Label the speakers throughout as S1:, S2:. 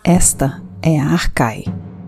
S1: Esta é a Arcai.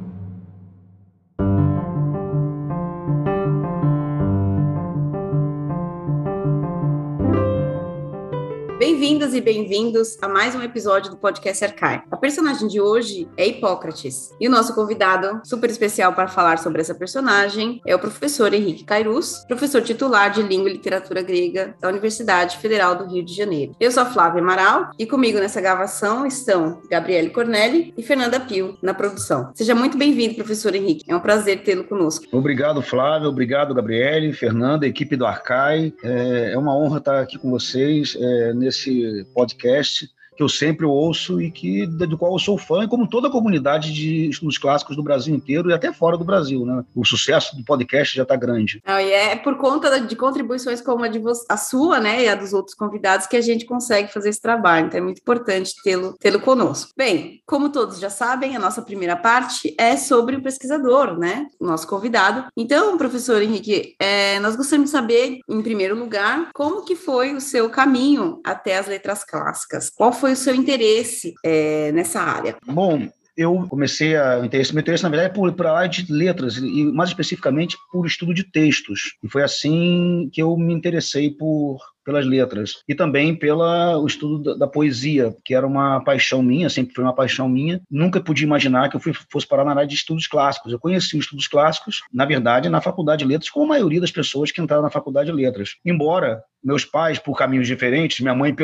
S2: Bem-vindas e bem-vindos a mais um episódio do podcast Arcai. A personagem de hoje é Hipócrates, e o nosso convidado super especial para falar sobre essa personagem é o professor Henrique Cairuz, professor titular de Língua e Literatura Grega da Universidade Federal do Rio de Janeiro. Eu sou a Flávia Amaral e comigo nessa gravação estão Gabriele Cornelli e Fernanda Pio na produção. Seja muito bem-vindo, professor Henrique. É um prazer tê-lo conosco.
S3: Obrigado, Flávia. Obrigado, Gabriele, Fernanda, equipe do Arcai. É uma honra estar aqui com vocês nesse podcast que eu sempre ouço e do qual eu sou fã, como toda a comunidade de estudos clássicos do Brasil inteiro e até fora do Brasil, né? O sucesso do podcast já está grande.
S2: E é por conta de contribuições como a sua, né, e a dos outros convidados que a gente consegue fazer esse trabalho. Então é muito importante tê-lo conosco. Bem, como todos já sabem, a nossa primeira parte é sobre o pesquisador, né, o nosso convidado. Então, professor Henrique, nós gostaríamos de saber, em primeiro lugar, como que foi o seu caminho até as letras clássicas? Qual foi o seu interesse nessa área?
S3: Bom, eu comecei meu interesse, na verdade, por a área de letras, e mais especificamente por estudo de textos. E foi assim que eu me interessei pelas letras. E também pelo estudo da poesia, que era uma paixão minha, sempre foi uma paixão minha. Nunca podia imaginar que eu fosse parar na área de estudos clássicos. Eu conheci os estudos clássicos, na verdade, na Faculdade de Letras, como a maioria das pessoas que entraram na Faculdade de Letras. Embora meus pais, por caminhos diferentes, minha mãe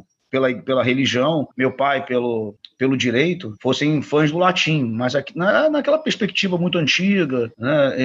S3: pela religião, meu pai pelo direito, fossem fãs do latim, mas naquela perspectiva muito antiga, né,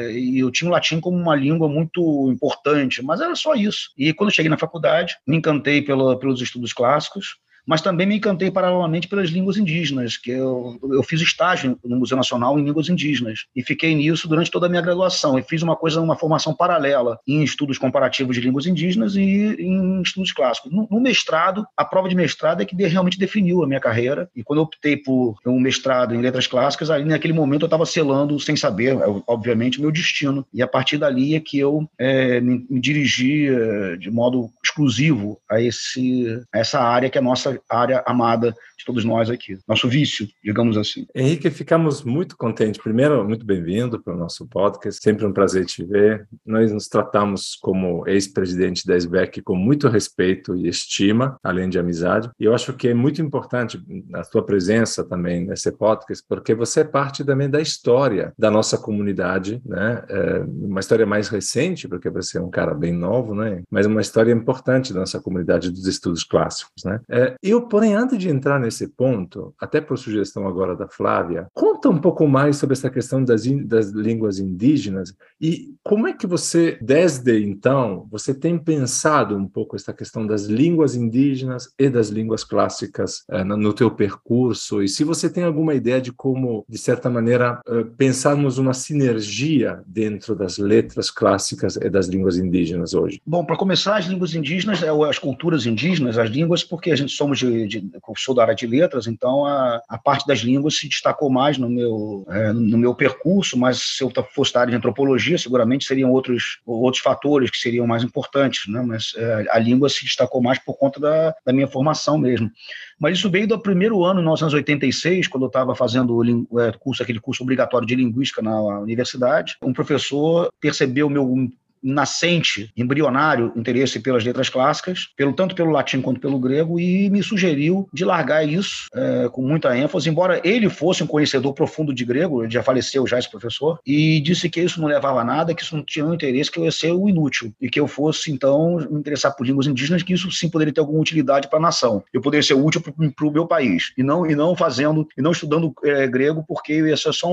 S3: e eu tinha o latim como uma língua muito importante, mas era só isso. E quando eu cheguei na faculdade, me encantei pelos estudos clássicos, mas também me encantei paralelamente pelas línguas indígenas, que eu fiz estágio no Museu Nacional em línguas indígenas, e fiquei nisso durante toda a minha graduação, e fiz uma formação paralela em estudos comparativos de línguas indígenas e em estudos clássicos. No mestrado, a prova de mestrado é que realmente definiu a minha carreira, e quando eu optei por um mestrado em letras clássicas, ali naquele momento eu estava selando, sem saber, obviamente, o meu destino, e a partir dali é que eu me dirigi de modo exclusivo a essa área que é a nossa área amada de todos nós aqui, nosso vício, digamos assim.
S4: Henrique, ficamos muito contentes. Primeiro, muito bem-vindo para o nosso podcast, sempre um prazer te ver. Nós nos tratamos como ex-presidente da SBEC com muito respeito e estima, além de amizade, e eu acho que é muito importante a tua presença também nesse podcast, porque você é parte também da história da nossa comunidade, né? Uma história mais recente, porque você é um cara bem novo, né? Mas uma história importante da nossa comunidade dos estudos clássicos, né? Porém, antes de entrar nesse ponto, até por sugestão agora da Flávia, conta um pouco mais sobre essa questão das línguas indígenas e como é que você, desde então, você tem pensado um pouco essa questão das línguas indígenas e das línguas clássicas no teu percurso, e se você tem alguma ideia de como, de certa maneira, pensarmos uma sinergia dentro das letras clássicas e das línguas indígenas hoje.
S3: Bom, para começar, as línguas indígenas, as culturas indígenas, as línguas, porque a gente somos eu sou da área de letras, então a parte das línguas se destacou mais no meu percurso, mas se eu fosse da área de antropologia, seguramente seriam outros fatores que seriam mais importantes, né? Mas a língua se destacou mais por conta da minha formação mesmo. Mas isso veio do primeiro ano, em 1986, quando eu estava fazendo aquele curso obrigatório de linguística na universidade. Um professor percebeu meu nascente, embrionário interesse pelas letras clássicas, tanto pelo latim quanto pelo grego, e me sugeriu de largar isso com muita ênfase, embora ele fosse um conhecedor profundo de grego, ele já faleceu esse professor, e disse que isso não levava a nada, que isso não tinha um interesse, que eu ia ser o inútil, e que eu fosse, então, me interessar por línguas indígenas, que isso sim poderia ter alguma utilidade para a nação. Eu poderia ser útil para o meu país, e não estudando grego, porque eu ia ser só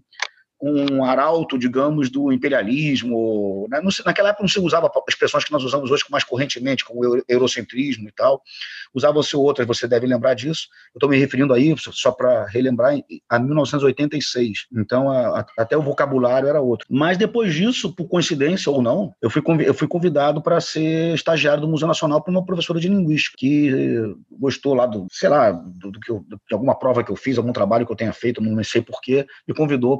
S3: um arauto, digamos, do imperialismo, né? Naquela época não se usava expressões que nós usamos hoje mais correntemente, como eurocentrismo e tal, usavam-se outras, você deve lembrar disso. Eu estou me referindo aí, só para relembrar, a 1986, então até o vocabulário era outro. Mas depois disso, por coincidência ou não, eu fui convidado para ser estagiário do Museu Nacional por uma professora de linguística, que gostou lá de alguma prova que eu fiz, algum trabalho que eu tenha feito, não sei porquê, me convidou para ser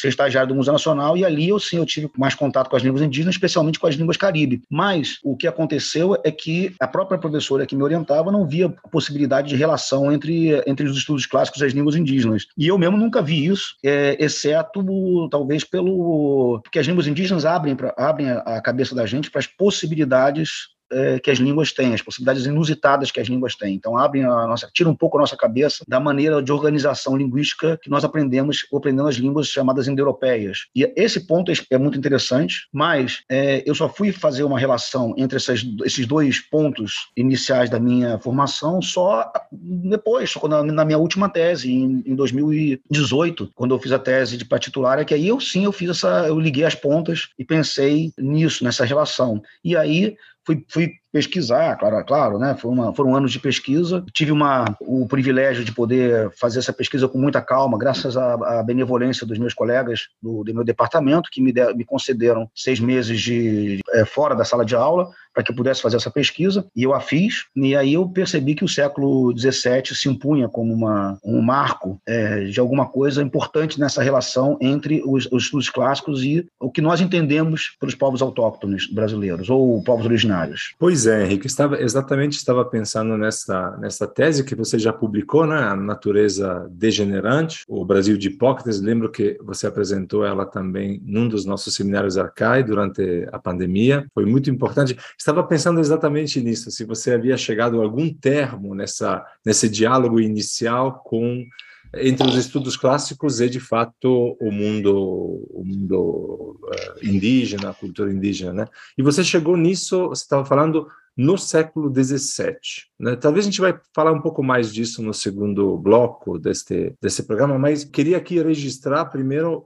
S3: ser estagiário do Museu Nacional, e ali eu tive mais contato com as línguas indígenas, especialmente com as línguas caribe. Mas o que aconteceu é que a própria professora que me orientava não via possibilidade de relação entre os estudos clássicos e as línguas indígenas. E eu mesmo nunca vi isso, exceto talvez porque as línguas indígenas abrem a cabeça da gente para as possibilidades que as línguas têm, as possibilidades inusitadas que as línguas têm. Então, tira um pouco a nossa cabeça da maneira de organização linguística que nós aprendendo as línguas chamadas indo-europeias. E esse ponto é muito interessante, mas eu só fui fazer uma relação entre esses dois pontos iniciais da minha formação só depois, na minha última tese, em 2018, quando eu fiz a tese para titular, que aí eu liguei as pontas e pensei nisso, nessa relação. E aí fui pesquisar, claro, né? Foram anos de pesquisa. Tive o privilégio de poder fazer essa pesquisa com muita calma, graças à benevolência dos meus colegas do meu departamento, que me concederam 6 meses fora da sala de aula para que eu pudesse fazer essa pesquisa, e eu a fiz. E aí eu percebi que o século XVII se impunha como um marco de alguma coisa importante nessa relação entre os estudos clássicos e o que nós entendemos pelos povos autóctones brasileiros, ou povos originários.
S4: Pois é, Henrique, estava pensando nessa tese que você já publicou, né? A Natureza Degenerante, o Brasil de Hipócrates. Lembro que você apresentou ela também num dos nossos seminários Arcai durante a pandemia. Foi muito importante. Estava pensando exatamente nisso, se você havia chegado a algum termo nesse diálogo inicial entre os estudos clássicos e, de fato, o mundo indígena, a cultura indígena, né? E você chegou nisso, você estava falando no século XVII, né? Talvez a gente vai falar um pouco mais disso no segundo bloco desse programa, mas queria aqui registrar primeiro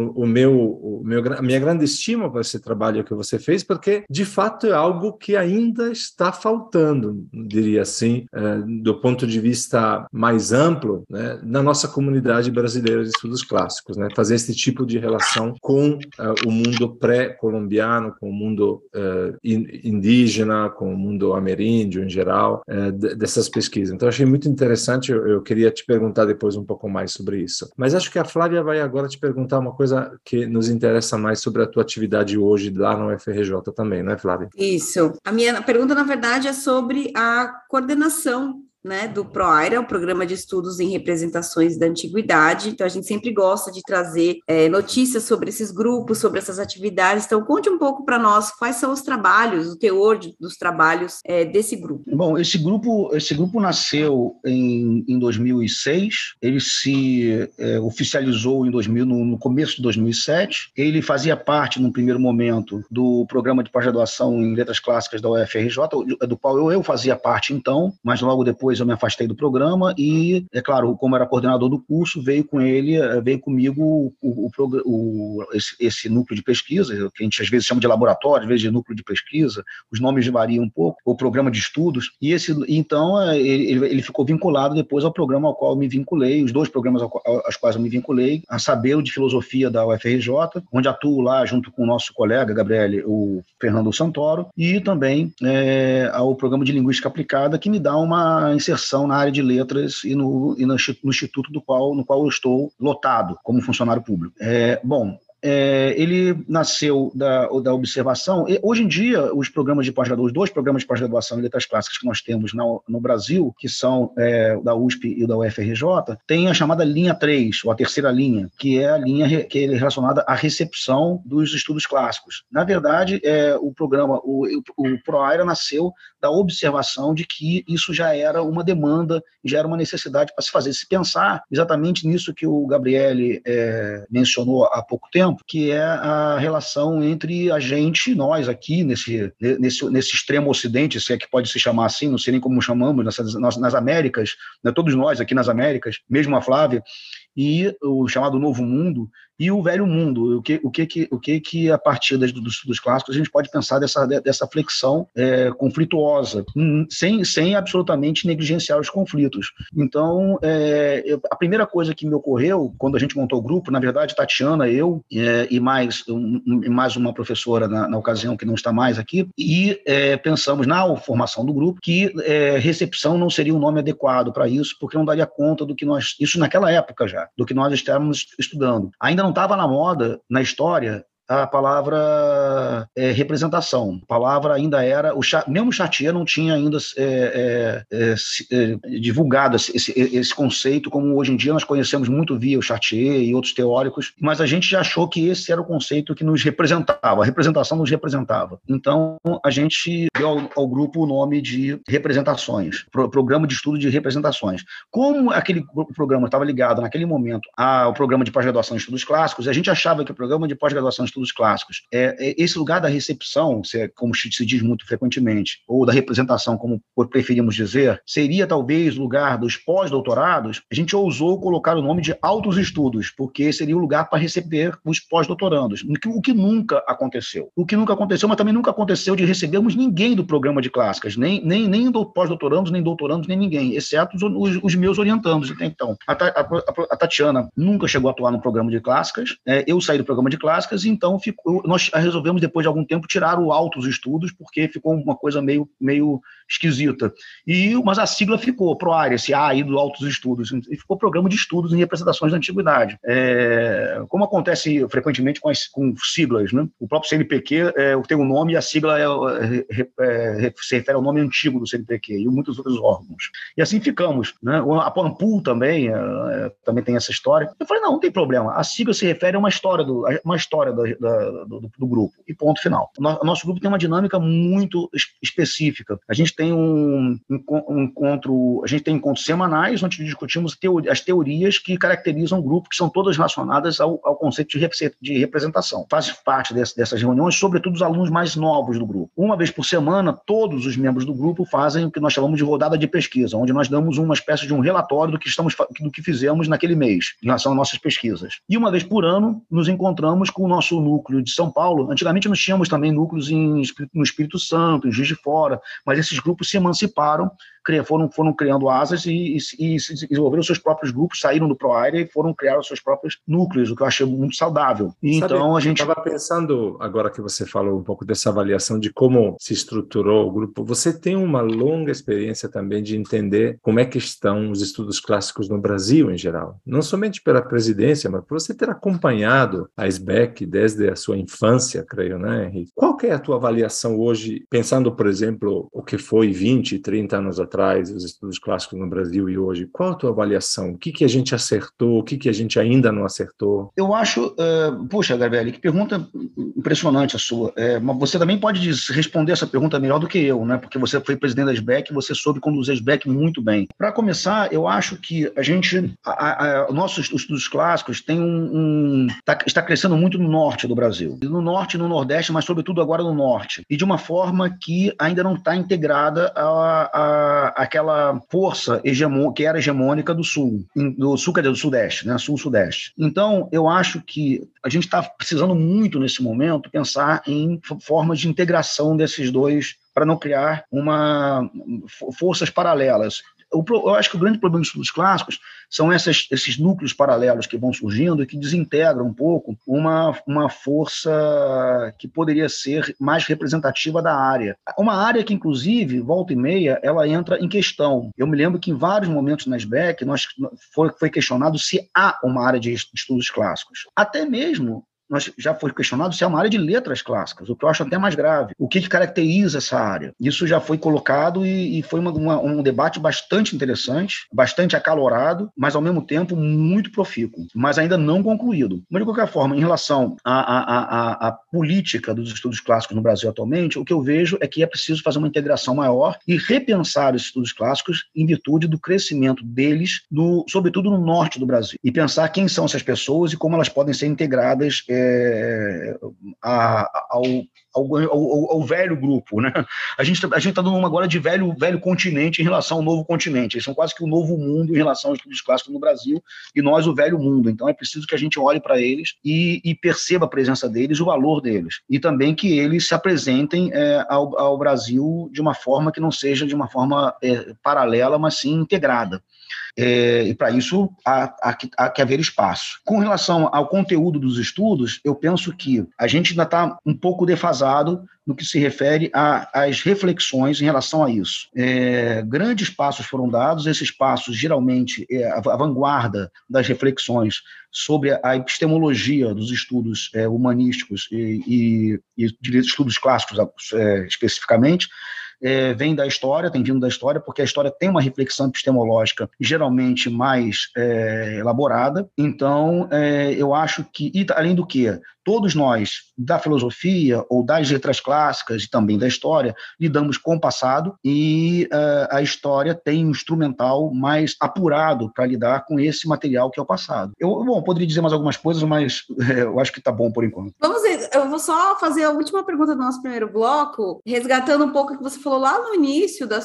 S4: a minha grande estima para esse trabalho que você fez, porque de fato é algo que ainda está faltando, diria assim, do ponto de vista mais amplo, né, na nossa comunidade brasileira de estudos clássicos, né, fazer esse tipo de relação com o mundo pré-colombiano, com o mundo indígena, com o mundo ameríndio em geral, dessas pesquisas. Então, achei muito interessante, eu queria te perguntar depois um pouco mais sobre isso. Mas acho que a Flávia vai agora te perguntar uma coisa que nos interessa mais sobre a tua atividade hoje lá no UFRJ também, não é, Flávia?
S2: Isso. A minha pergunta, na verdade, é sobre a coordenação, né, do ProAIRA, o Programa de Estudos em Representações da Antiguidade. Então, a gente sempre gosta de trazer notícias sobre esses grupos, sobre essas atividades. Então, conte um pouco para nós quais são os trabalhos, o teor dos trabalhos desse grupo.
S3: Bom, esse grupo nasceu em 2006, ele se oficializou no começo de 2007. Ele fazia parte, num primeiro momento, do programa de pós-graduação em Letras Clássicas da UFRJ, do qual eu fazia parte então, mas logo depois eu me afastei do programa e, é claro, como era coordenador do curso, veio comigo esse núcleo de pesquisa, que a gente às vezes chama de laboratório, às vezes de núcleo de pesquisa, os nomes variam um pouco, o programa de estudos, e então ele ficou vinculado depois ao programa ao qual eu me vinculei, os 2 programas aos quais eu me vinculei, a saber o de filosofia da UFRJ, onde atuo lá junto com o nosso colega, Gabriele, o Fernando Santoro, e também ao programa de linguística aplicada, que me dá uma inserção na área de letras e no instituto no qual eu estou lotado como funcionário público. Ele nasceu da observação. Hoje em dia, os 2 programas de pós-graduação em letras clássicas que nós temos no Brasil, que são da USP e da UFRJ, tem a chamada linha 3, ou a terceira linha, que é a linha que é relacionada à recepção dos estudos clássicos. Na verdade, o ProAIRA nasceu da observação de que isso já era uma demanda, já era uma necessidade para se pensar exatamente nisso que o Gabriele mencionou há pouco tempo, que é a relação entre a gente, nós aqui, nesse extremo ocidente, se é que pode se chamar assim, não sei nem como chamamos, nas Américas, né, todos nós aqui nas Américas, mesmo a Flávia, e o chamado Novo Mundo, e o Velho Mundo, o que a partir dos estudos clássicos a gente pode pensar dessa flexão conflituosa, sem absolutamente negligenciar os conflitos. Então, a primeira coisa que me ocorreu, quando a gente montou o grupo, na verdade, Tatiana, eu e mais uma professora na ocasião, que não está mais aqui, e pensamos na formação do grupo que recepção não seria um nome adequado para isso, porque não daria conta do que isso naquela época já, até, do que nós estávamos estudando. Ainda não estava na moda, na história, a palavra representação. A palavra ainda era... mesmo o Chartier não tinha ainda divulgado esse conceito, como hoje em dia nós conhecemos muito via o Chartier e outros teóricos, mas a gente já achou que esse era o conceito que nos representava, a representação nos representava. Então, a gente deu ao grupo o nome de representações, Programa de Estudo de Representações. Como aquele programa estava ligado, naquele momento, ao programa de pós-graduação em Estudos Clássicos, a gente achava que o programa de pós-graduação em Estudos Clássicos, esse lugar da recepção, como se diz muito frequentemente, ou da representação, como preferimos dizer, seria talvez o lugar dos pós-doutorados. A gente ousou colocar o nome de altos estudos, porque seria o lugar para receber os pós-doutorandos, o que nunca aconteceu. O que nunca aconteceu, mas também nunca aconteceu de recebermos ninguém do programa de clássicas, nem pós-doutorandos, nem doutorandos, nem ninguém, exceto os meus orientandos até então. A Tatiana nunca chegou a atuar no programa de clássicas, eu saí do programa de clássicas, então nós resolvemos, depois de algum tempo, tirar o altos estudos, porque ficou uma coisa meio esquisita. Mas a sigla ficou, ProAre, esse A aí do altos estudos, e ficou Programa de Estudos em Representações da Antiguidade. Como acontece frequentemente com siglas, né? O próprio CNPq tem um nome e a sigla se refere ao nome antigo do CNPq e muitos outros órgãos. E assim ficamos, né? A PANPUL também tem essa história. Eu falei, não tem problema, a sigla se refere a uma história do grupo, e ponto final. O nosso grupo tem uma dinâmica muito específica. A gente tem encontros semanais, onde discutimos as teorias que caracterizam o grupo, que são todas relacionadas ao conceito de representação. Faz parte dessas reuniões, sobretudo os alunos mais novos do grupo. Uma vez por semana, todos os membros do grupo fazem o que nós chamamos de rodada de pesquisa, onde nós damos uma espécie de um relatório do que fizemos naquele mês, em relação às nossas pesquisas. E uma vez por ano, nos encontramos com o nosso núcleo de São Paulo. Antigamente nós tínhamos também núcleos no Espírito Santo, em Juiz de Fora, mas esses grupos se emanciparam, foram criando asas e desenvolveram seus próprios grupos, saíram do ProAre e foram criar os seus próprios núcleos, o que eu achei muito saudável. Então, a gente...
S4: Eu estava pensando, agora que você falou um pouco dessa avaliação de como se estruturou o grupo, você tem uma longa experiência também de entender como é que estão os estudos clássicos no Brasil em geral. Não somente pela presidência, mas por você ter acompanhado a SBEC desde a sua infância, creio, né, Henrique? Qual que é a tua avaliação hoje, pensando, por exemplo, o que foi 20, 30 anos atrás, os estudos clássicos no Brasil e hoje? Qual a tua avaliação? O que a gente acertou? O que a gente ainda não acertou?
S3: Eu acho... puxa, Gabriele, que pergunta impressionante a sua. Mas você também pode responder essa pergunta melhor do que eu, né? Porque você foi presidente da SBEC e você soube conduzir a SBEC muito bem. Para começar, eu acho que a gente... nossos estudos clássicos está crescendo muito no norte do Brasil. No norte e no nordeste, mas sobretudo agora no norte. E de uma forma que ainda não está integrada àquela força que era hegemônica do sul, quer dizer, do sudeste, né? Sul-sudeste. Então, eu acho que a gente está precisando muito, nesse momento, pensar em formas de integração desses dois para não criar forças paralelas. Eu acho que o grande problema dos estudos clássicos são esses núcleos paralelos que vão surgindo e que desintegram um pouco uma força que poderia ser mais representativa da área. Uma área que, inclusive, volta e meia, ela entra em questão. Eu me lembro que em vários momentos na SBEC foi questionado se há uma área de estudos clássicos. Até mesmo já foi questionado se é uma área de letras clássicas, o que eu acho até mais grave. O que caracteriza essa área? Isso já foi colocado e foi um debate bastante interessante, bastante acalorado, mas ao mesmo tempo muito profícuo, mas ainda não concluído. Mas, de qualquer forma, em relação à política dos estudos clássicos no Brasil atualmente, o que eu vejo é que é preciso fazer uma integração maior e repensar os estudos clássicos em virtude do crescimento deles, sobretudo no norte do Brasil, e pensar quem são essas pessoas e como elas podem ser integradas ao velho grupo, né? A gente está dando uma agora de velho continente em relação ao novo continente. Eles são quase que o novo mundo em relação aos estudos clássicos no Brasil e nós o velho mundo. Então é preciso que a gente olhe para eles e perceba a presença deles, o valor deles. E também que eles se apresentem ao Brasil de uma forma que não seja de uma forma paralela, mas sim integrada. E para isso há que haver espaço. Com relação ao conteúdo dos estudos, eu penso que a gente ainda está um pouco defasado no que se refere às reflexões em relação a isso. Grandes passos foram dados, esses passos, geralmente, a vanguarda das reflexões sobre a epistemologia dos estudos humanísticos e estudos clássicos especificamente, vem da história, tem vindo da história, porque a história tem uma reflexão epistemológica geralmente mais elaborada. Então, eu acho que, e além do que, todos nós, da filosofia ou das letras clássicas e também da história, lidamos com o passado e a história tem um instrumental mais apurado para lidar com esse material que é o passado. Eu poderia dizer mais algumas coisas, mas eu acho que está bom por enquanto.
S2: Eu vou só fazer a última pergunta do nosso primeiro bloco, resgatando um pouco o que você falou lá no início da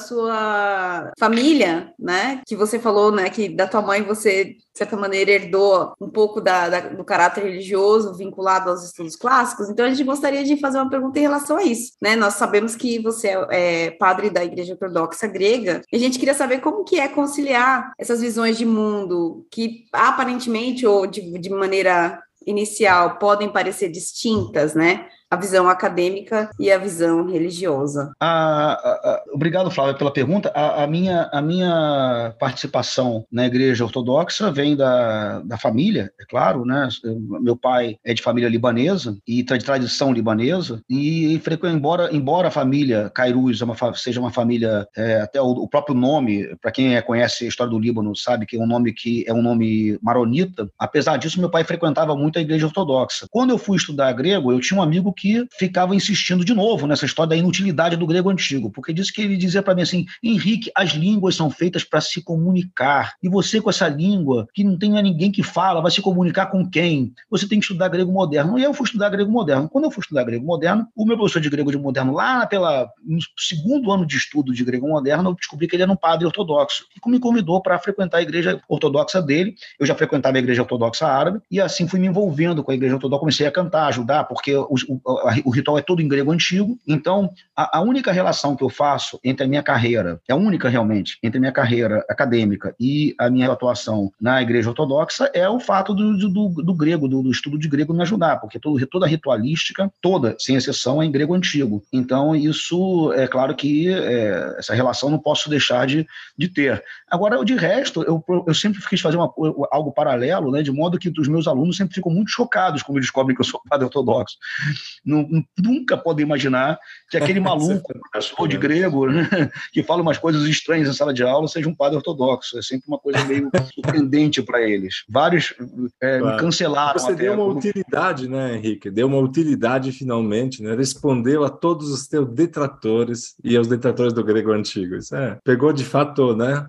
S2: sua família, né? Que você falou, né, que da tua mãe você, de certa maneira, herdou um pouco do caráter religioso vinculado aos estudos clássicos. Então, a gente gostaria de fazer uma pergunta em relação a isso, né? Nós sabemos que você é padre da Igreja Ortodoxa Grega, e a gente queria saber como que é conciliar essas visões de mundo que, aparentemente, ou de maneira inicial, podem parecer distintas, né? A visão acadêmica e a visão religiosa.
S3: Obrigado, Flávia, pela pergunta. A minha participação na Igreja Ortodoxa vem da família, é claro, né? Meu pai é de família libanesa e de tradição libanesa, e embora a família Cairuz seja uma família, até o próprio nome, para quem conhece a história do Líbano, sabe que é um nome maronita, apesar disso, meu pai frequentava muito a Igreja Ortodoxa. Quando eu fui estudar grego, eu tinha um amigo que ficava insistindo de novo nessa história da inutilidade do grego antigo, porque ele dizia para mim assim: Henrique, as línguas são feitas para se comunicar, e você com essa língua, que não tem ninguém que fala, vai se comunicar com quem? Você tem que estudar grego moderno. E eu fui estudar grego moderno. Quando eu fui estudar grego moderno, o meu professor de grego moderno, no segundo ano de estudo de grego moderno, eu descobri que ele era um padre ortodoxo, e me convidou para frequentar a igreja ortodoxa dele. Eu já frequentava a igreja ortodoxa árabe, e assim fui me envolvendo com a igreja ortodoxa, comecei a cantar, ajudar, porque o ritual é todo em grego antigo. Então, a única relação que eu faço entre a minha carreira, realmente, entre a minha carreira acadêmica e a minha atuação na igreja ortodoxa é o fato do grego, do estudo de grego me ajudar, porque toda a ritualística, sem exceção, é em grego antigo. Então, isso, é claro que essa relação não posso deixar de ter. Agora, de resto, eu sempre quis fazer algo paralelo, né, de modo que os meus alunos sempre ficam muito chocados quando descobrem que eu sou padre ortodoxo. Nunca podem imaginar que aquele maluco, professor de grego, né, que fala umas coisas estranhas em sala de aula, seja um padre ortodoxo. É sempre uma coisa meio surpreendente para eles. Vários me cancelaram.
S4: Você deu uma utilidade, né, Henrique? Deu uma utilidade, finalmente, né? Respondeu a todos os teus detratores e aos detratores do grego antigo. Isso pegou, de fato, né,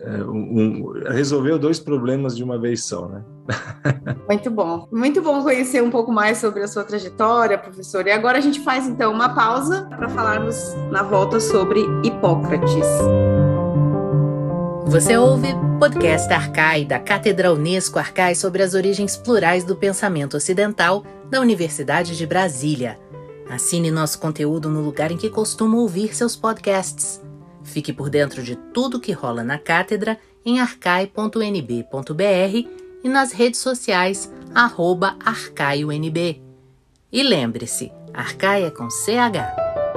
S4: resolveu 2 problemas de uma vez só, né?
S2: Muito bom. Muito bom conhecer um pouco mais sobre a sua trajetória, professor. E agora a gente faz, então, uma pausa para falarmos na volta sobre Hipócrates.
S5: Você ouve podcast Arcai, da Cátedra Unesco Arcai sobre as origens plurais do pensamento ocidental da Universidade de Brasília. Assine nosso conteúdo no lugar em que costuma ouvir seus podcasts. Fique por dentro de tudo que rola na cátedra em arcai.nb.br e nas redes sociais @arcaionb. E lembre-se, Arcai é com CH.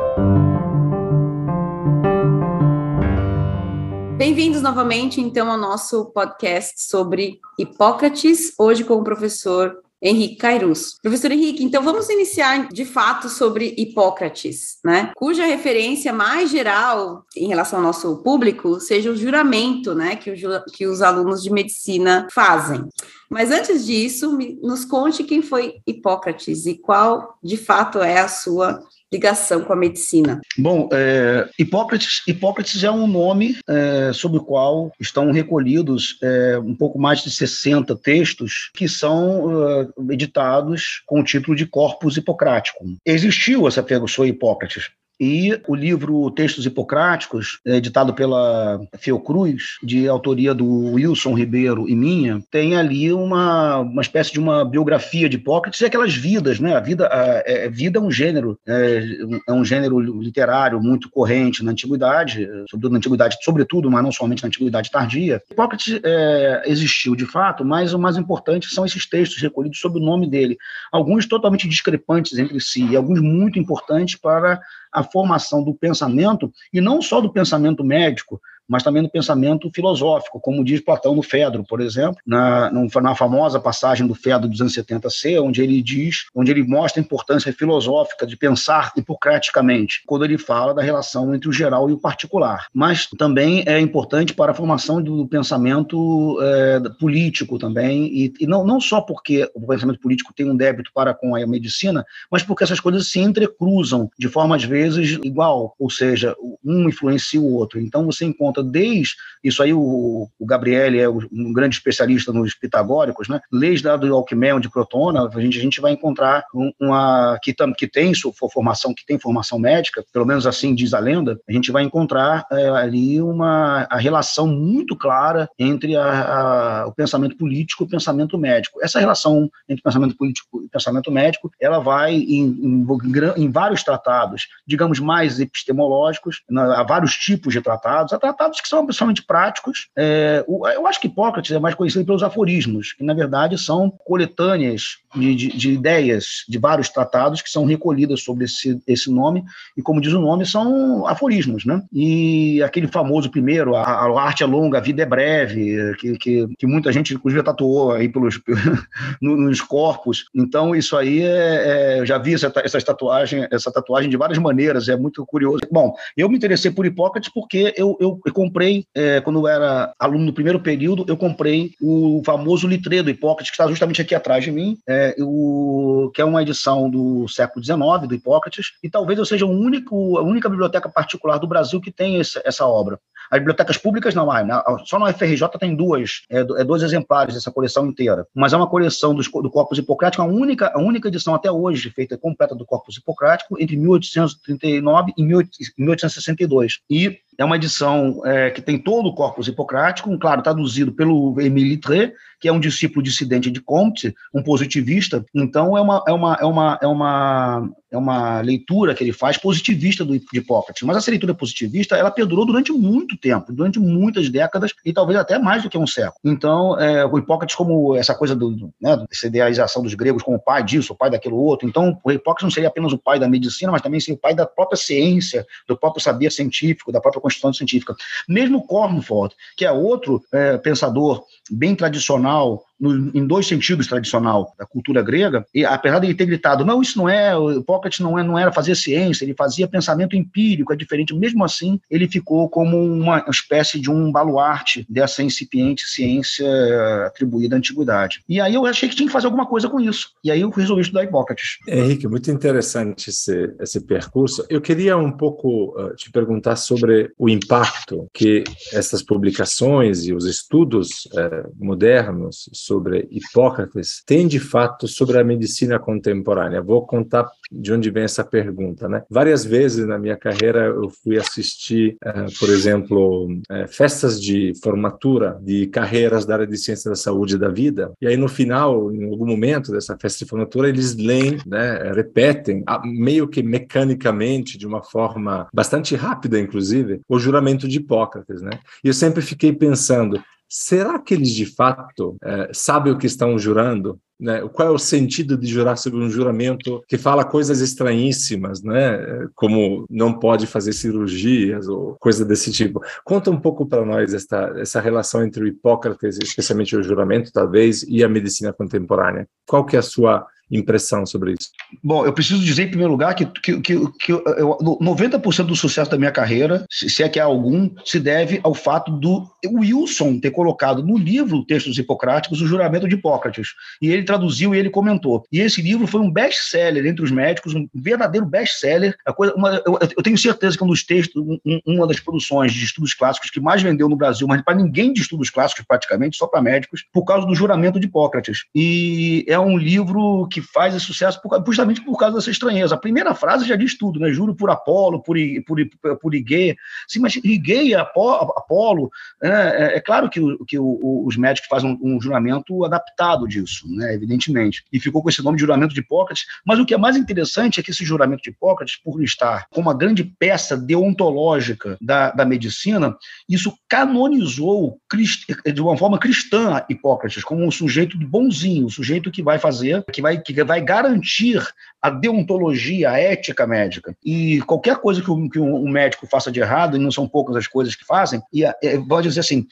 S2: Bem-vindos novamente, então, ao nosso podcast sobre Hipócrates, hoje com o professor Henrique Cairuz. Professor Henrique, então vamos iniciar de fato sobre Hipócrates, né? Cuja referência mais geral em relação ao nosso público seja o juramento, né, que os alunos de medicina fazem. Mas antes disso, nos conte quem foi Hipócrates e qual de fato é a sua ligação com a medicina.
S3: Bom, Hipócrates é um nome sobre o qual estão recolhidos um pouco mais de 60 textos que são editados com o título de Corpus Hipocraticum. Existiu essa pessoa Hipócrates. E o livro Textos Hipocráticos, editado pela Fiocruz, de autoria do Wilson Ribeiro e minha, tem ali uma espécie de uma biografia de Hipócrates e aquelas vidas, né? A vida é um gênero, é um gênero literário muito corrente na antiguidade, sobretudo, mas não somente na antiguidade tardia. Hipócrates existiu de fato, mas o mais importante são esses textos recolhidos sob o nome dele, alguns totalmente discrepantes entre si e alguns muito importantes para a formação do pensamento, e não só do pensamento médico, mas também do pensamento filosófico, como diz Platão no Fedro, por exemplo, na famosa passagem do Fedro 270c, onde ele mostra a importância filosófica de pensar hipocraticamente, quando ele fala da relação entre o geral e o particular. Mas também é importante para a formação do pensamento político também, e não só porque o pensamento político tem um débito para com a medicina, mas porque essas coisas se entrecruzam de forma, às vezes, igual, ou seja, um influencia o outro. Então, você encontra desde isso aí, o Gabriele é um grande especialista nos pitagóricos, né? Leis da do Alquimeu de Crotona, a gente vai encontrar que tem formação médica, pelo menos assim diz a lenda, a gente vai encontrar ali a relação muito clara entre o pensamento político e o pensamento médico. Essa relação entre pensamento político e pensamento médico, ela vai em vários tratados, digamos, mais epistemológicos, há vários tipos de tratados, há tratados que são principalmente práticos. Eu acho que Hipócrates é mais conhecido pelos aforismos, que na verdade são coletâneas de ideias de vários tratados que são recolhidas sobre esse nome, e como diz o nome, são aforismos, né? E aquele famoso primeiro, a arte é longa, a vida é breve, que muita gente, inclusive, tatuou aí nos corpos. Então, isso aí eu já vi essa tatuagem de várias maneiras, é muito curioso. Bom, eu me interessei por Hipócrates porque eu comprei, quando eu era aluno no primeiro período, eu comprei o famoso Litré do Hipócrates, que está justamente aqui atrás de mim, que é uma edição do século XIX, do Hipócrates, e talvez eu seja a única biblioteca particular do Brasil que tem essa obra. As bibliotecas públicas não há, só na UFRJ tem dois exemplares dessa coleção inteira, mas é uma coleção do Corpus Hipocrático, a única edição até hoje feita completa do Corpus Hipocrático, entre 1839 e 1862. E é uma edição que tem todo o Corpus Hipocrático, claro, traduzido pelo Émile Litré, que é um discípulo dissidente de Comte, um positivista. Então, é uma leitura que ele faz positivista de Hipócrates. Mas essa leitura positivista, ela perdurou durante muito tempo, durante muitas décadas, e talvez até mais do que um século. Então, o Hipócrates, como essa coisa dessa idealização dos gregos como o pai disso, o pai daquilo outro. Então, o Hipócrates não seria apenas o pai da medicina, mas também seria o pai da própria ciência, do próprio saber científico, da própria constituição científica. Mesmo Cornford, que é outro pensador bem tradicional, em dois sentidos tradicional da cultura grega, e apesar de ele ter gritado, não, isso não é, o Hipócrates não era fazer ciência, ele fazia pensamento empírico, é diferente, mesmo assim, ele ficou como uma espécie de um baluarte dessa incipiente ciência atribuída à antiguidade. E aí eu achei que tinha que fazer alguma coisa com isso, e aí eu resolvi estudar Hipócrates.
S4: Henrique, muito interessante esse percurso. Eu queria um pouco te perguntar sobre o impacto que essas publicações e os estudos modernos sobre Hipócrates tem, de fato, sobre a medicina contemporânea. Vou contar de onde vem essa pergunta, né? Várias vezes na minha carreira eu fui assistir, por exemplo, festas de formatura de carreiras da área de ciência da saúde e da vida, e aí no final, em algum momento dessa festa de formatura, eles leem, né, repetem, meio que mecanicamente, de uma forma bastante rápida, inclusive, o juramento de Hipócrates, né? E eu sempre fiquei pensando, será que eles, de fato, sabem o que estão jurando? Né? Qual é o sentido de jurar sobre um juramento que fala coisas estranhíssimas, né? Como não pode fazer cirurgias ou coisa desse tipo? Conta um pouco para nós essa relação entre o Hipócrates, especialmente o juramento, talvez, e a medicina contemporânea. Qual que é a sua impressão sobre isso?
S3: Bom, eu preciso dizer, em primeiro lugar, que 90% do sucesso da minha carreira, se é que há algum, se deve ao fato do Wilson ter colocado no livro Textos Hipocráticos o juramento de Hipócrates. E ele traduziu e ele comentou. E esse livro foi um best-seller entre os médicos, um verdadeiro best-seller. Eu tenho certeza que uma das produções de estudos clássicos que mais vendeu no Brasil, mas para ninguém de estudos clássicos praticamente, só para médicos, por causa do juramento de Hipócrates. E é um livro que que faz esse sucesso justamente por causa dessa estranheza. A primeira frase já diz tudo, né? Juro por Apolo, por Igea. Sim, mas Igea, Apolo, é claro que os médicos fazem um juramento adaptado disso, né? Evidentemente. E ficou com esse nome de juramento de Hipócrates. Mas o que é mais interessante é que esse juramento de Hipócrates, por estar como uma grande peça deontológica da medicina, isso canonizou de uma forma cristã Hipócrates como um sujeito bonzinho, um sujeito que vai fazer, que vai garantir a deontologia, a ética médica. E qualquer coisa que um médico faça de errado, e não são poucas as coisas que fazem, pode dizer assim,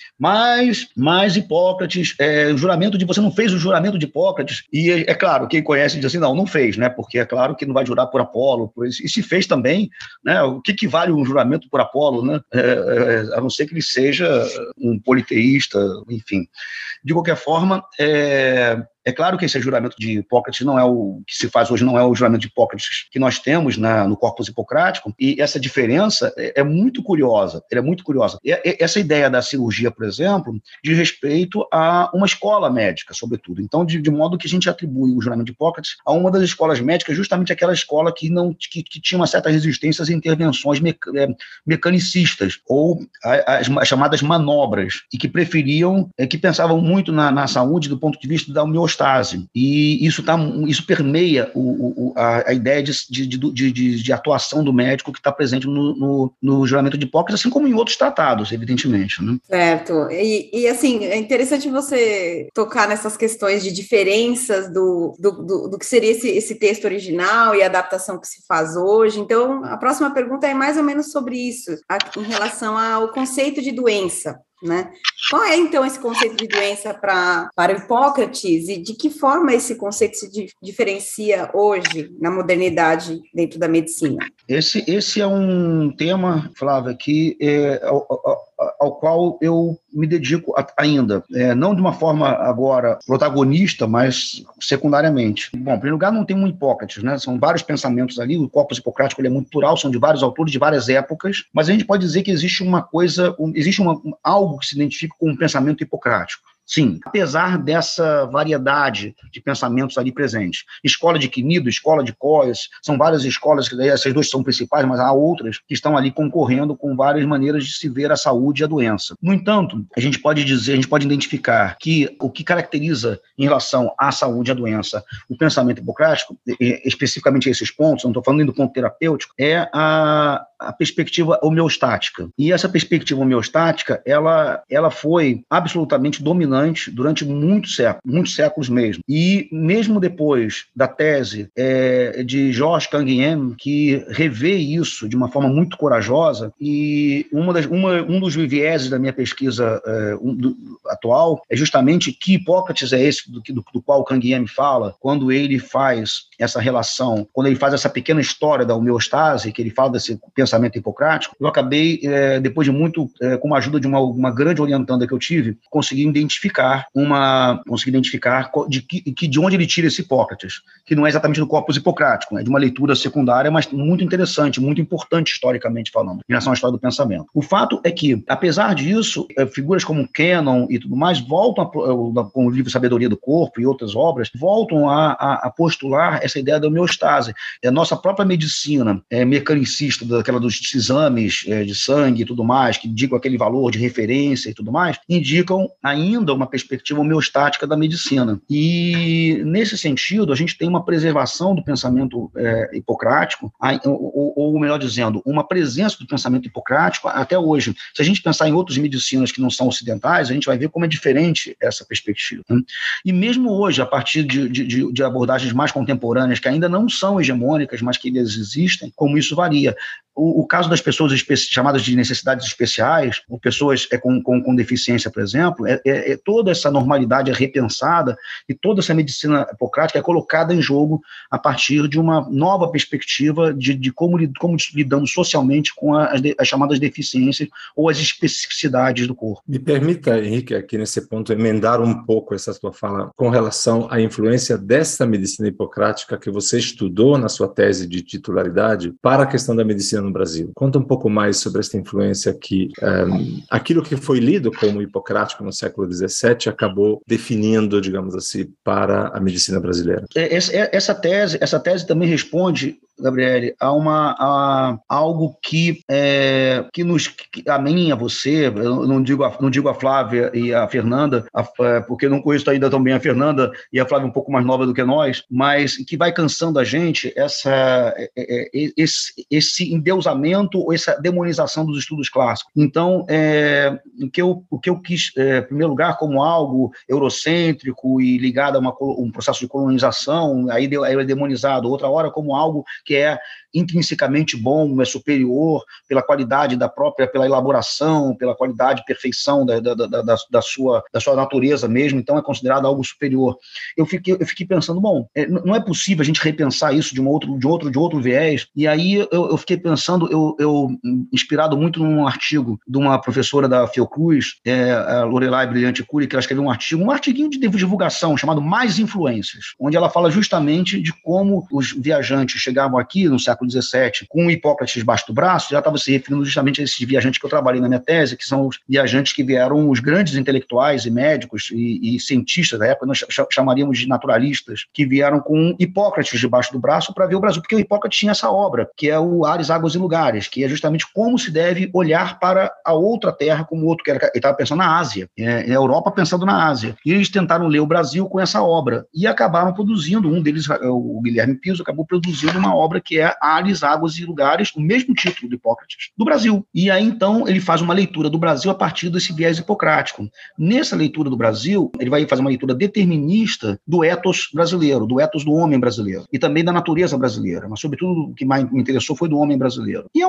S3: mas Hipócrates, você não fez o juramento de Hipócrates, e é claro, quem conhece diz assim, não fez, né? Porque é claro que não vai jurar por Apolo, e se fez também, né? O que vale um juramento por Apolo, né? A não ser que ele seja um politeísta, enfim. De qualquer forma, é claro que esse juramento de Hipócrates não é o que se faz hoje, não é o juramento de Hipócrates que nós temos no corpus hipocrático, e essa diferença é muito curiosa, Essa ideia da cirurgia, por exemplo, diz respeito a uma escola médica, sobretudo. Então, de modo que a gente atribui o juramento de Hipócrates a uma das escolas médicas, justamente aquela escola que tinha uma certa resistência às intervenções mecanicistas, ou as chamadas manobras, e que pensavam muito na saúde do ponto de vista da homeostase. E isso permeia a ideia de atuação do médico que está presente no juramento de Hipócrates, assim como em outros tratados, evidentemente. Né?
S2: Certo. E assim, é interessante você tocar nessas questões de diferenças do que seria esse texto original e a adaptação que se faz hoje. Então, a próxima pergunta é mais ou menos sobre isso, em relação ao conceito de doença. Né? Qual é, então, esse conceito de doença para Hipócrates e de que forma esse conceito se diferencia hoje, na modernidade, dentro da medicina?
S3: Esse é um tema, Flávia, ao qual eu me dedico ainda, não de uma forma agora protagonista, mas secundariamente. Bom, em primeiro lugar, não tem um Hipócrates, né? São vários pensamentos ali, o corpus hipocrático ele é muito plural, são de vários autores, de várias épocas, mas a gente pode dizer que existe algo que se identifica com o pensamento hipocrático. Sim, apesar dessa variedade de pensamentos ali presentes. Escola de Quinido, escola de Cóias, são várias escolas, essas duas são principais, mas há outras que estão ali concorrendo com várias maneiras de se ver a saúde e a doença. No entanto, a gente pode identificar que o que caracteriza em relação à saúde e à doença o pensamento hipocrático, especificamente esses pontos, não estou falando nem do ponto terapêutico, é a perspectiva homeostática. E essa perspectiva homeostática, ela foi absolutamente dominante durante muitos séculos mesmo. E mesmo depois da tese de Georges Canguilhem, que revê isso de uma forma muito corajosa, e um dos vieses da minha pesquisa atual é justamente que Hipócrates é esse do qual Canguilhem fala, quando ele faz essa relação, quando ele faz essa pequena história da homeostase, que ele fala desse pensamento hipocrático. Eu acabei, depois de muito, com a ajuda de uma grande orientanda que eu tive, consegui identificar de onde ele tira esse Hipócrates, que não é exatamente do corpus hipocrático, né, de uma leitura secundária, mas muito interessante, muito importante historicamente falando, em relação à história do pensamento. O fato é que, apesar disso, figuras como Cannon e tudo mais voltam, com o livro Sabedoria do Corpo e outras obras, voltam a postular essa ideia da homeostase. A nossa própria medicina mecanicista, daquela dos exames de sangue e tudo mais, que indicam aquele valor de referência e tudo mais, indicam ainda uma perspectiva homeostática da medicina. E, nesse sentido, a gente tem uma preservação do pensamento hipocrático, ou melhor dizendo, uma presença do pensamento hipocrático até hoje. Se a gente pensar em outras medicinas que não são ocidentais, a gente vai ver como é diferente essa perspectiva. Né? E mesmo hoje, a partir de abordagens mais contemporâneas, que ainda não são hegemônicas, mas que eles existem, como isso varia. O caso das pessoas chamadas de necessidades especiais, ou pessoas com deficiência, por exemplo, toda essa normalidade é repensada e toda essa medicina hipocrática é colocada em jogo a partir de uma nova perspectiva de como lidamos socialmente com as chamadas deficiências ou as especificidades do corpo.
S4: Me permita, Henrique, aqui nesse ponto, emendar um pouco essa sua fala com relação à influência dessa medicina hipocrática que você estudou na sua tese de titularidade para a questão da medicina no Brasil. Conta um pouco mais sobre essa influência que aquilo que foi lido como hipocrático no século XVII acabou definindo, digamos assim, para a medicina brasileira.
S3: Essa tese também responde, Gabriele, a algo que a mim, a você, eu não digo a Flávia e a Fernanda, porque eu não conheço ainda tão bem a Fernanda e a Flávia um pouco mais nova do que nós, mas que vai cansando a gente esse endeusamento ou essa demonização dos estudos clássicos. Então, o que eu quis, em primeiro lugar, como algo eurocêntrico e ligado a um processo de colonização, aí é demonizado, outra hora como algo que é intrinsecamente bom, é superior pela qualidade pela elaboração, pela qualidade, perfeição da sua natureza mesmo, então é considerado algo superior. Eu fiquei pensando, não é possível a gente repensar isso de outro viés, e aí eu fiquei pensando, eu inspirado muito num artigo de uma professora da Fiocruz, a Lorelai Brilhante Cury, que ela escreveu um artiguinho de divulgação chamado Mais Influências, onde ela fala justamente de como os viajantes chegavam aqui no século XVII com Hipócrates debaixo do braço. Já estava se referindo justamente a esses viajantes que eu trabalhei na minha tese, que são os viajantes que vieram, os grandes intelectuais e médicos e cientistas da época, nós chamaríamos de naturalistas, que vieram com Hipócrates debaixo do braço para ver o Brasil, porque o Hipócrates tinha essa obra, que é o Ares, Águas e Lugares, que é justamente como se deve olhar para a outra terra como outro, que ele estava pensando na Ásia, a Europa pensando na Ásia. E eles tentaram ler o Brasil com essa obra, e acabaram produzindo, um deles, o Guilherme Piso, acabou produzindo uma obra que é Ares, Águas e Lugares, o mesmo título do Hipócrates, do Brasil. E aí, então, ele faz uma leitura do Brasil a partir desse viés hipocrático. Nessa leitura do Brasil, ele vai fazer uma leitura determinista do ethos brasileiro, do ethos do homem brasileiro, e também da natureza brasileira, mas, sobretudo, o que mais me interessou foi do homem brasileiro. E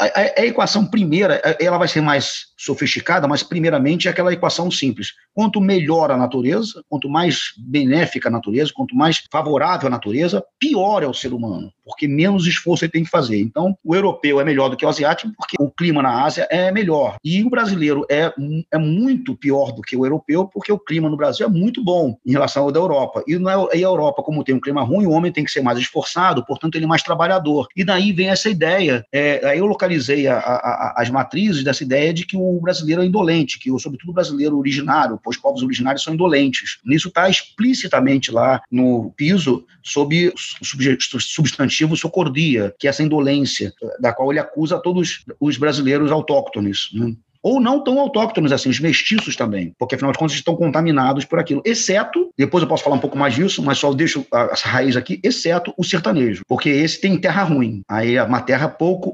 S3: a equação primeira, ela vai ser mais sofisticada, mas, primeiramente, é aquela equação simples. Quanto melhor a natureza, quanto mais benéfica a natureza, quanto mais favorável a natureza, pior é o ser humano, porque menos esforço ele tem que fazer. Então, o europeu é melhor do que o asiático, porque o clima na Ásia é melhor. E o brasileiro é muito pior do que o europeu, porque o clima no Brasil é muito bom em relação ao da Europa. E a Europa, como tem um clima ruim, o homem tem que ser mais esforçado, portanto, ele é mais trabalhador. E daí vem essa ideia. Aí eu localizei as matrizes dessa ideia de que o brasileiro é indolente, que, sobretudo, o brasileiro originário, os povos originários são indolentes. Isso está explicitamente lá no Piso, sob o substantivo socordia, que é essa indolência, da qual ele acusa todos os brasileiros autóctones, né? Ou não tão autóctonos assim, os mestiços também, porque afinal de contas estão contaminados por aquilo, exceto, depois eu posso falar um pouco mais disso, mas só deixo essa raiz aqui, exceto o sertanejo, porque esse tem terra ruim, aí é uma terra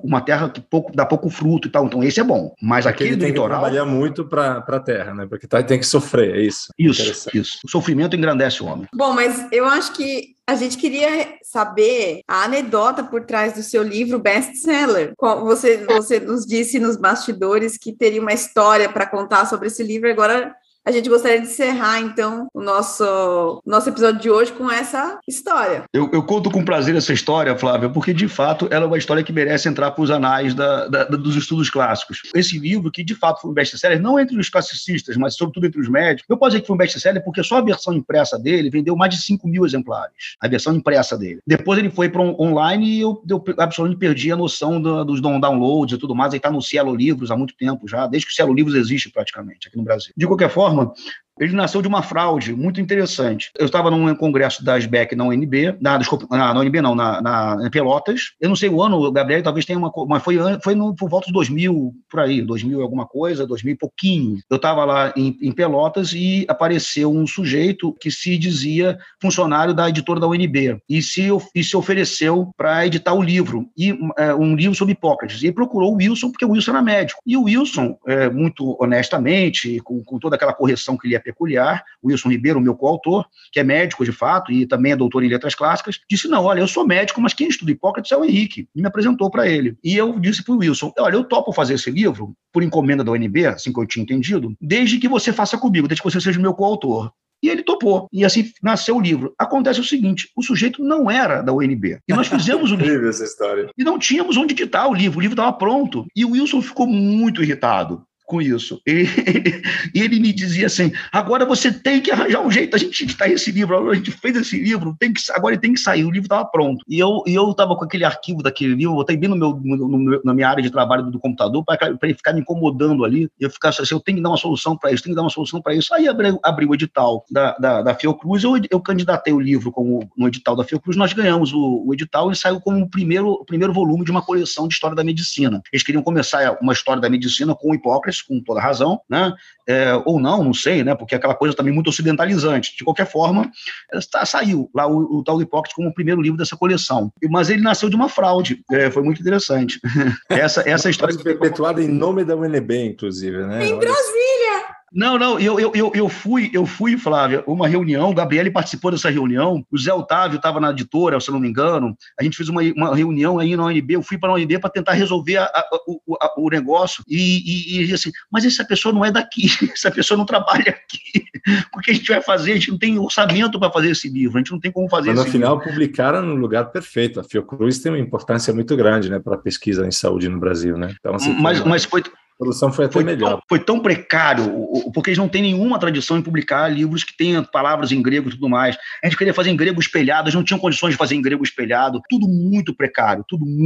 S3: que dá pouco fruto e tal, então esse é bom, mas aquele do litoral...
S4: Tem que trabalhar muito para a terra, né, porque tem que sofrer, é isso.
S3: Isso, o sofrimento engrandece o homem.
S2: Bom, mas eu acho que a gente queria saber a anedota por trás do seu livro best-seller. Você nos disse nos bastidores que teria uma história para contar sobre esse livro. Agora a gente gostaria de encerrar, então, o nosso episódio de hoje com essa história.
S3: Eu conto com prazer essa história, Flávia, porque, de fato, ela é uma história que merece entrar para os anais dos estudos clássicos. Esse livro, que, de fato, foi um best-seller, não entre os classicistas, mas, sobretudo, entre os médicos. Eu posso dizer que foi um best-seller porque só a versão impressa dele vendeu mais de 5.000 exemplares. A versão impressa dele. Depois ele foi para online e eu absolutamente perdi a noção dos downloads e tudo mais. Ele está no Cielo Livros há muito tempo já, desde que o Cielo Livros existe praticamente aqui no Brasil. De qualquer forma, ele nasceu de uma fraude muito interessante. Eu estava num congresso da SBEC na UNB, na Pelotas. Eu não sei o ano, o Gabriel talvez tenha mas foi por volta de 2000, por aí, 2000 alguma coisa, 2000 e pouquinho. Eu estava lá em Pelotas e apareceu um sujeito que se dizia funcionário da editora da UNB e se ofereceu para editar o livro, um livro sobre Hipócrates. E procurou o Wilson, porque o Wilson era médico. E o Wilson, muito honestamente, com toda aquela correção que lhe é peculiar, o Wilson Ribeiro, meu coautor, que é médico de fato e também é doutor em letras clássicas, disse, não, olha, eu sou médico, mas quem estuda Hipócrates é o Henrique, e me apresentou para ele. E eu disse para o Wilson, olha, eu topo fazer esse livro, por encomenda da UNB, assim que eu tinha entendido, desde que você faça comigo, desde que você seja meu coautor. E ele topou. E assim nasceu o livro. Acontece o seguinte, o sujeito não era da UNB. E nós fizemos o livro.
S4: Essa história.
S3: E não tínhamos onde editar o livro estava pronto. E o Wilson ficou muito irritado com isso. E ele me dizia assim, agora você tem que arranjar um jeito, a gente editar esse livro, a gente fez esse livro, agora ele tem que sair, o livro estava pronto. E eu estava com aquele arquivo daquele livro, eu botei bem na minha área de trabalho do computador, para ele ficar me incomodando ali, e eu ficasse assim, eu tenho que dar uma solução para isso, Aí abri o edital da Fiocruz, eu candidatei o livro no edital da Fiocruz, nós ganhamos o edital e saiu como o primeiro volume de uma coleção de história da medicina. Eles queriam começar uma história da medicina com Hipócrates, com toda razão, né? Ou não sei, né? Porque aquela coisa também muito ocidentalizante. De qualquer forma, saiu lá o tal do Hipócrates como o primeiro livro dessa coleção. Mas ele nasceu de uma fraude. Foi muito interessante. Essa história
S4: perpetuada em nome da UNB, inclusive, né?
S2: Em Brasília!
S3: Não, eu fui, Flávia, uma reunião, o Gabriele participou dessa reunião, o Zé Otávio estava na editora, se eu não me engano, a gente fez uma reunião aí na UNB, eu fui para a UNB para tentar resolver o negócio, e assim, mas essa pessoa não é daqui, essa pessoa não trabalha aqui, o que a gente vai fazer? A gente não tem orçamento para fazer esse livro, a gente não tem como fazer
S4: mas
S3: esse
S4: no final
S3: livro.
S4: publicaram no lugar perfeito, a Fiocruz tem uma importância muito grande, né, para a pesquisa em saúde no Brasil, né? Então, assim,
S3: mas
S4: a produção foi até melhor.
S3: Foi tão precário, porque eles não têm nenhuma tradição em publicar livros que tenham palavras em grego e tudo mais. A gente queria fazer em grego espelhado, eles não tinham condições de fazer em grego espelhado. Tudo muito precário.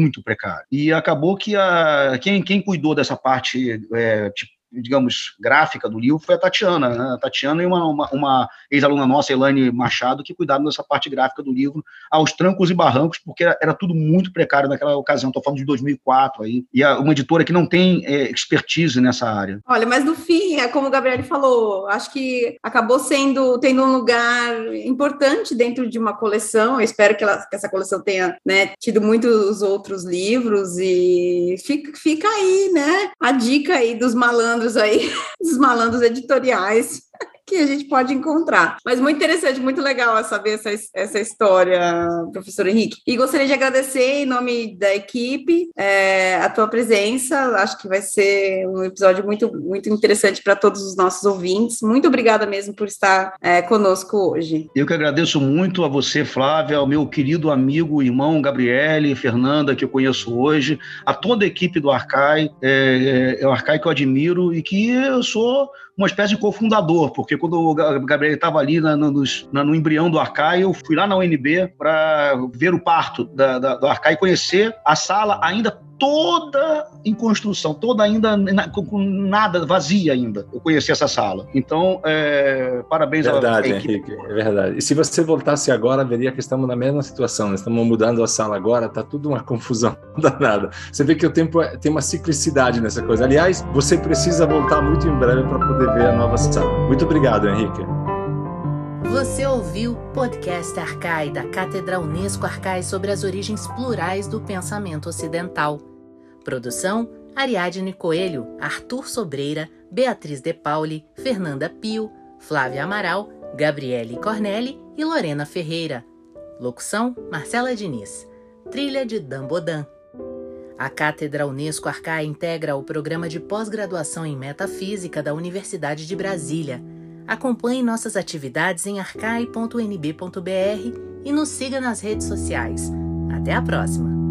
S3: E acabou que quem cuidou dessa parte, digamos, gráfica do livro foi a Tatiana, né? A Tatiana e uma ex-aluna nossa, Elaine Machado, que cuidaram dessa parte gráfica do livro aos trancos e barrancos, porque era tudo muito precário naquela ocasião, estou falando de 2004 aí, e uma editora que não tem expertise nessa área.
S2: Olha, mas no fim, como o Gabriele falou, acho que acabou tendo um lugar importante dentro de uma coleção. Eu espero que essa coleção tenha, né, tido muitos outros livros, e fica aí, né, a dica aí dos malandros dos malandros editoriais que a gente pode encontrar. Mas muito interessante, muito legal saber essa história, professor Henrique. E gostaria de agradecer, em nome da equipe, a tua presença. Acho que vai ser um episódio muito, muito interessante para todos os nossos ouvintes. Muito obrigada mesmo por estar conosco hoje.
S3: Eu que agradeço muito a você, Flávia, ao meu querido amigo, irmão Gabriele, Fernanda, que eu conheço hoje, a toda a equipe do Arcai, é o Arcai que eu admiro e que eu sou uma espécie de cofundador, porque quando o Gabriel estava ali no embrião do Arcai, eu fui lá na UNB para ver o parto do Arcai e conhecer a sala ainda toda em construção, toda ainda com nada, vazia ainda. Eu conheci essa sala. Então, parabéns à equipe.
S4: Henrique, é verdade. E se você voltasse agora, veria que estamos na mesma situação. Nós estamos mudando a sala agora, está tudo uma confusão danada. Você vê que o tempo tem uma ciclicidade nessa coisa. Aliás, você precisa voltar muito em breve para poder ver a nova sala. Muito obrigado, Henrique.
S5: Você ouviu o podcast Arcai, da Cátedra Unesco Arcai, sobre as origens plurais do pensamento ocidental. Produção: Ariadne Coelho, Arthur Sobreira, Beatriz De Pauli, Fernanda Pio, Flávia Amaral, Gabriele Cornelli e Lorena Ferreira. Locução: Marcela Diniz. Trilha de Dan Bodan. A Cátedra Unesco Arcai integra o programa de pós-graduação em Metafísica da Universidade de Brasília. Acompanhe nossas atividades em arcai.unb.br e nos siga nas redes sociais. Até a próxima!